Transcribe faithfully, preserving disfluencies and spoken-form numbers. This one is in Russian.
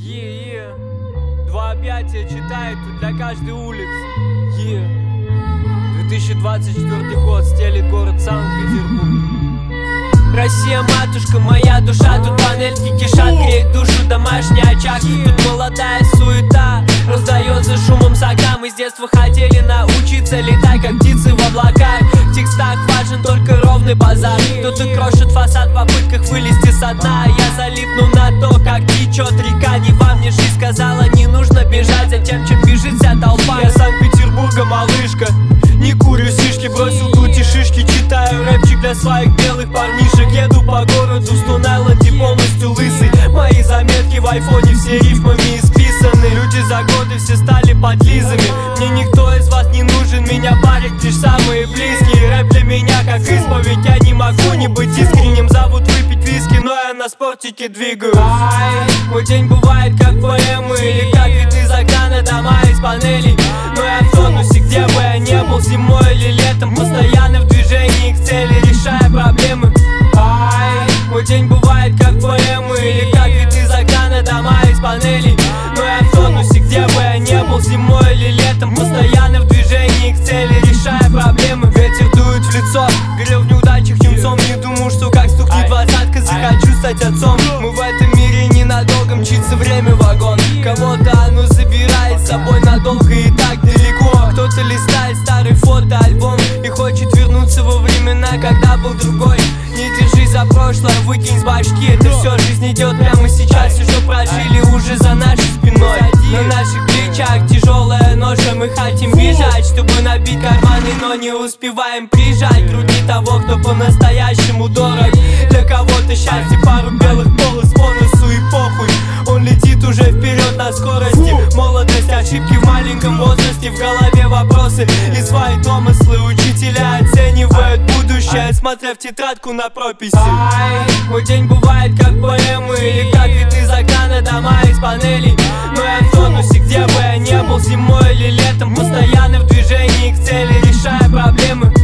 Е-е, два объятия читает тут для каждой улицы. Е, две тысячи двадцать четвёртый год, стелит город Санкт-Петербург. Россия, матушка, моя душа, тут панельки кишат, греет душу домашний очаг. Тут молодая суета раздается шумом сага. Мы с детства хотели научиться летать, как птицы в облаках. В текстах важен только ровный базар. Кто-то крошит фасад в попытках вылезти со дна. Я залипну на то, как течет река Нева. Мне жизнь сказала, не нужно бежать за тем, чем бежит вся толпа. Я Санкт-Петербурга малышка, не курю сишки, бросил тут и шишки. Читаю рэпчик для своих белых парнишек. Еду по городу с туннелом, и полностью лысый. Мои заметки в айфоне все рифмами исписаны. Люди за годы все стали подлизами. Мне никто из вас не нужен, меня парят лишь самые близкие. Рэп для меня как исповедь, я не могу не быть искренним. Зовут выпить виски, но я на спортике двигаюсь. Ай, мой день бывает как поэмы, или как вид из окна на дома из панелей. Но я в тонусе, где бы я не был, зимой или летом, постоянно в движении к цели, решая проблемы. Ай, мой день бывает как поэмы, или как вид из окна на дома из панелей. Но я в тонусе, где бы я не был, зимой или летом, постоянно в движении к цели, решая проблемы. Ветер дует в лицо, горел в неудачах юнцом. Не думал, что как стукнет двадцатка, захочу стать отцом. Мы в этом мире ненадолго, мчится время вагон. Кого-то оно забирает с собой надолго и так далеко. Кто-то листает старый фотоальбом и хочет вернуться во времена, когда был другой. Не держись за прошлое, выкинь с башки. Это все, жизнь идет прямо сейчас. Все, что прожили, уже за нашей спиной. На наших плечах тяжелая ноша. Мы хотим бежать, чтобы набить карманы, но не успеваем прижать к груди того, кто по-настоящему дорог. Для кого-то счастье пару белых полос по носу и похуй. Он летит уже вперед на скорости. Молодость, ошибки в маленьком возрасте. В голове вопросы и свои домыслы. Учителя оценивают будущее, смотря в тетрадку на прописи. Ай, мой день бывает как поэмы, или как вид из окна на дома из панелей. Но я в тонусе, где бы я не был, зимой или летом, постоянно в движении к цели, решая проблемы.